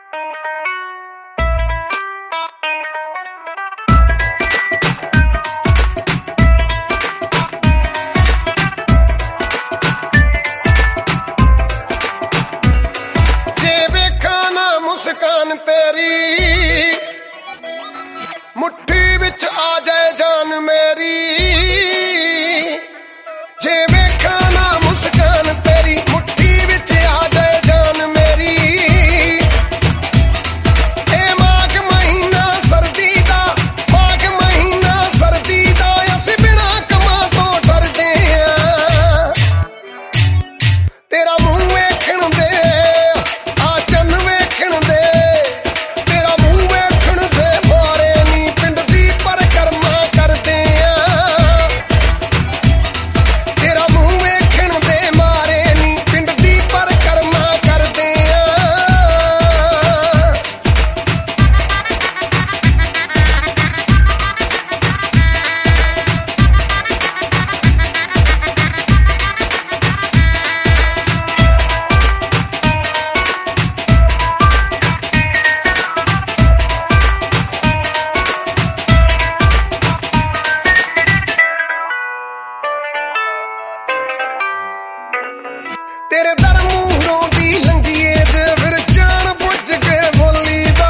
मुस्कान तेरी मुट्ठी विच आ जाए जान मेरी जे वेखा ना मुस्कान तेरी मुट्ठी विच आ जाए जान मेरी ए माघ महीना सर्दी दा माघ महीना सर्दी दा असीं बिना कमां तो डरदे आ तेरा मूंह वेखण दे तेरे दर मूहरों दी लंघीए जे फिर जान बुझ के बोली दा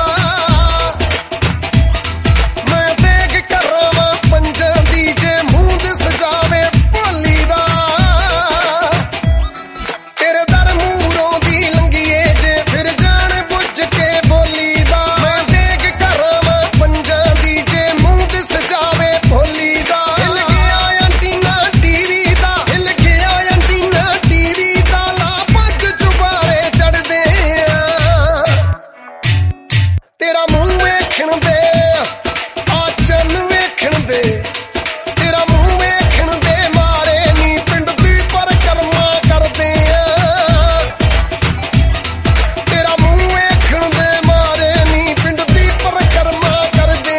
मैं देख करावां पंजां दी जे मूंह दिस जावे बोली दा तेरे दर मूहरों दी लंघीए जे फिर जान बुझ के बोली दा मैं देख करावां पंजां दी जे मूंह दिस जावे बोली दा हिल गया एंटीना टीवी दा हिल गया एंटीना टीवी दा चुबारे चढ़दे तेरा मूंह वेखण दे आ चन्न वेखण दे तेरा मूंह वेखण दे मारे नी पिंड दी परिक्रमा करदे तेरा मूंह वेखण दे मारे नी पिंड दी परिक्रमा करदे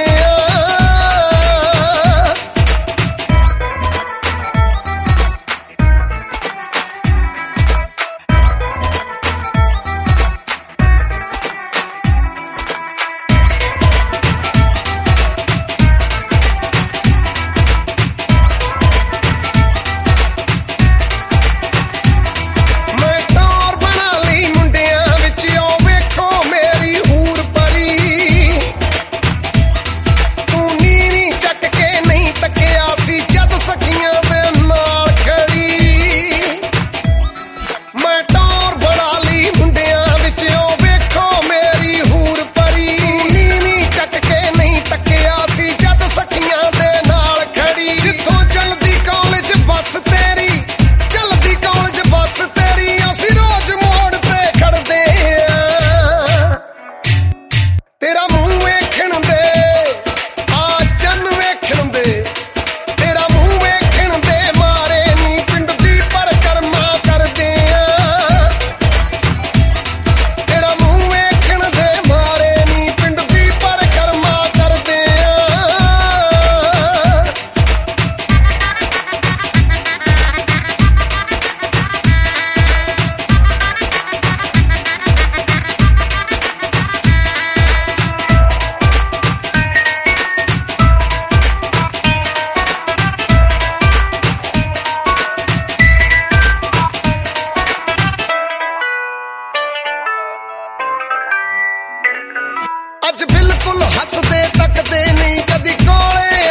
अज बिल्कुल हसदे तकदे नहीं कदी कोले